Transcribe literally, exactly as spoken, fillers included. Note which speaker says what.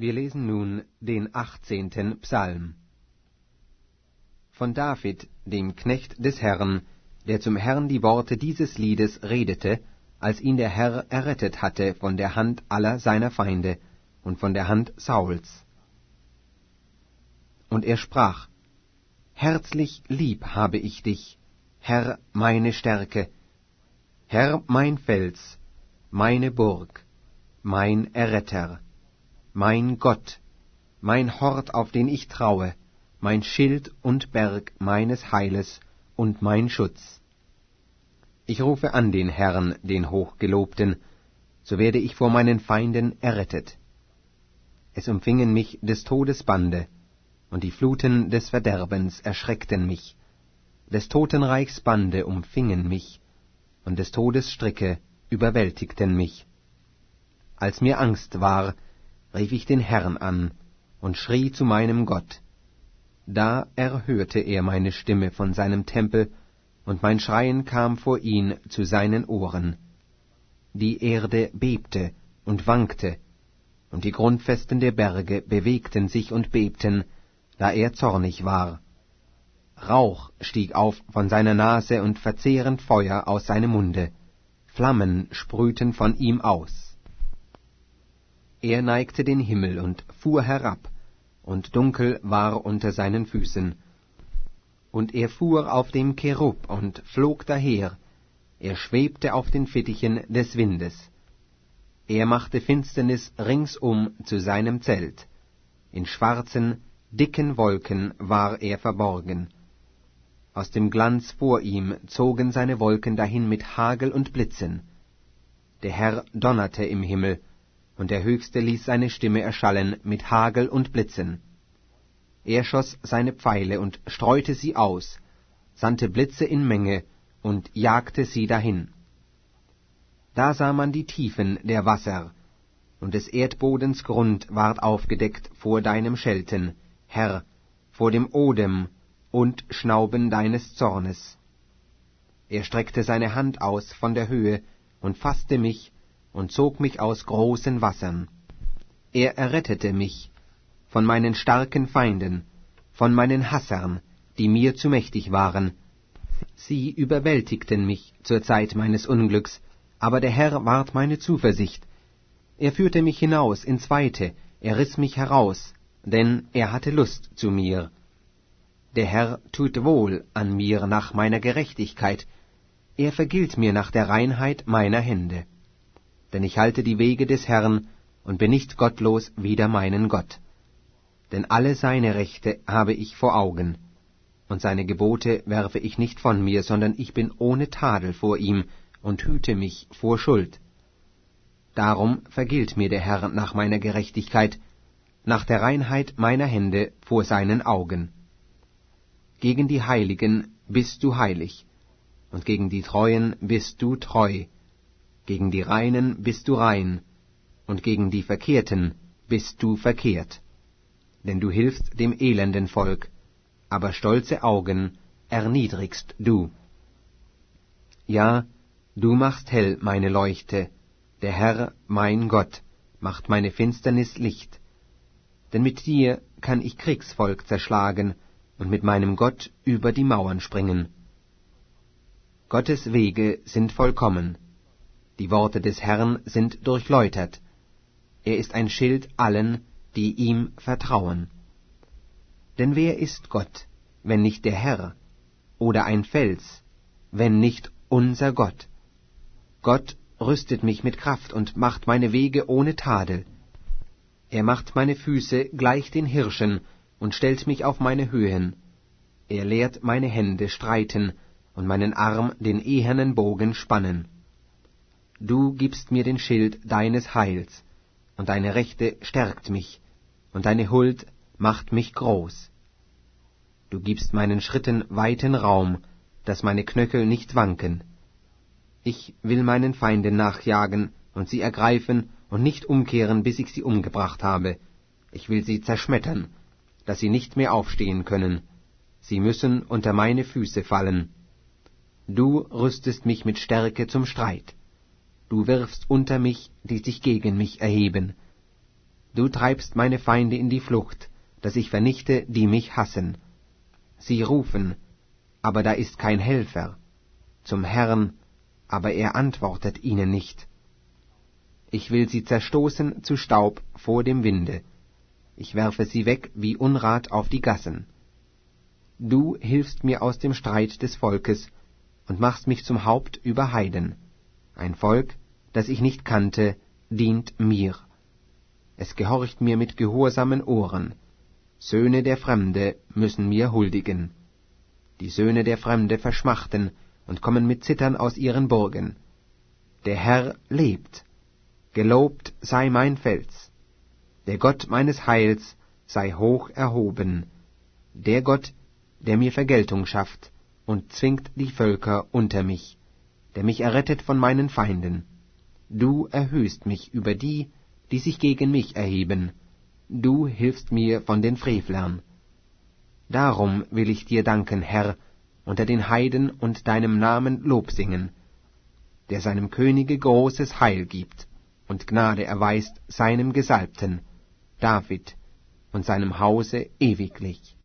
Speaker 1: Wir lesen nun den achtzehnten Psalm. Von David, dem Knecht des Herrn, der zum Herrn die Worte dieses Liedes redete, als ihn der Herr errettet hatte von der Hand aller seiner Feinde und von der Hand Sauls. Und er sprach: Herzlich lieb habe ich dich, Herr, meine Stärke, Herr, mein Fels, meine Burg, mein Erretter, mein Gott, mein Hort, auf den ich traue, mein Schild und Berg meines Heiles und mein Schutz. Ich rufe an den Herrn, den Hochgelobten, so werde ich vor meinen Feinden errettet. Es umfingen mich des Todes Bande, und die Fluten des Verderbens erschreckten mich. Des Totenreichs Bande umfingen mich, und des Todes Stricke überwältigten mich. Als mir Angst war, rief ich den Herrn an und schrie zu meinem Gott. Da erhörte er meine Stimme von seinem Tempel, und mein Schreien kam vor ihn zu seinen Ohren. Die Erde bebte und wankte, und die Grundfesten der Berge bewegten sich und bebten, da er zornig war. Rauch stieg auf von seiner Nase und verzehrend Feuer aus seinem Munde. Flammen sprühten von ihm aus. Er neigte den Himmel und fuhr herab, und dunkel war unter seinen Füßen. Und er fuhr auf dem Cherub und flog daher, er schwebte auf den Fittichen des Windes. Er machte Finsternis ringsum zu seinem Zelt. In schwarzen, dicken Wolken war er verborgen. Aus dem Glanz vor ihm zogen seine Wolken dahin mit Hagel und Blitzen. Der Herr donnerte im Himmel, und der Höchste ließ seine Stimme erschallen mit Hagel und Blitzen. Er schoss seine Pfeile und streute sie aus, sandte Blitze in Menge und jagte sie dahin. Da sah man die Tiefen der Wasser, und des Erdbodens Grund ward aufgedeckt vor deinem Schelten, Herr, vor dem Odem und Schnauben deines Zornes. Er streckte seine Hand aus von der Höhe und faßte mich und zog mich aus großen Wassern. Er errettete mich von meinen starken Feinden, von meinen Hassern, die mir zu mächtig waren. Sie überwältigten mich zur Zeit meines Unglücks, aber der Herr ward meine Zuversicht. Er führte mich hinaus ins Weite, er riss mich heraus, denn er hatte Lust zu mir. Der Herr tut wohl an mir nach meiner Gerechtigkeit, er vergilt mir nach der Reinheit meiner Hände. Denn ich halte die Wege des Herrn und bin nicht gottlos wider meinen Gott. Denn alle seine Rechte habe ich vor Augen, und seine Gebote werfe ich nicht von mir, sondern ich bin ohne Tadel vor ihm und hüte mich vor Schuld. Darum vergilt mir der Herr nach meiner Gerechtigkeit, nach der Reinheit meiner Hände vor seinen Augen. Gegen die Heiligen bist du heilig, und gegen die Treuen bist du treu, gegen die Reinen bist du rein, und gegen die Verkehrten bist du verkehrt. Denn du hilfst dem elenden Volk, aber stolze Augen erniedrigst du. Ja, du machst hell meine Leuchte, der Herr, mein Gott, macht meine Finsternis Licht. Denn mit dir kann ich Kriegsvolk zerschlagen und mit meinem Gott über die Mauern springen. Gottes Wege sind vollkommen, die Worte des Herrn sind durchläutert. Er ist ein Schild allen, die ihm vertrauen. Denn wer ist Gott, wenn nicht der Herr, oder ein Fels, wenn nicht unser Gott? Gott rüstet mich mit Kraft und macht meine Wege ohne Tadel. Er macht meine Füße gleich den Hirschen und stellt mich auf meine Höhen. Er lehrt meine Hände streiten und meinen Arm den ehernen Bogen spannen. Du gibst mir den Schild deines Heils, und deine Rechte stärkt mich, und deine Huld macht mich groß. Du gibst meinen Schritten weiten Raum, dass meine Knöchel nicht wanken. Ich will meinen Feinden nachjagen und sie ergreifen und nicht umkehren, bis ich sie umgebracht habe. Ich will sie zerschmettern, dass sie nicht mehr aufstehen können. Sie müssen unter meine Füße fallen. Du rüstest mich mit Stärke zum Streit. Du wirfst unter mich, die sich gegen mich erheben. Du treibst meine Feinde in die Flucht, dass ich vernichte, die mich hassen. Sie rufen, aber da ist kein Helfer, zum Herrn, aber er antwortet ihnen nicht. Ich will sie zerstoßen zu Staub vor dem Winde. Ich werfe sie weg wie Unrat auf die Gassen. Du hilfst mir aus dem Streit des Volkes und machst mich zum Haupt über Heiden. Ein Volk, das ich nicht kannte, dient mir. Es gehorcht mir mit gehorsamen Ohren. Söhne der Fremde müssen mir huldigen. Die Söhne der Fremde verschmachten und kommen mit Zittern aus ihren Burgen. Der Herr lebt. Gelobt sei mein Fels. Der Gott meines Heils sei hoch erhoben. Der Gott, der mir Vergeltung schafft und zwingt die Völker unter mich, der mich errettet von meinen Feinden. Du erhöhst mich über die, die sich gegen mich erheben. Du hilfst mir von den Frevlern. Darum will ich dir danken, Herr, unter den Heiden und deinem Namen Lob singen, der seinem Könige großes Heil gibt und Gnade erweist seinem Gesalbten, David, und seinem Hause ewiglich.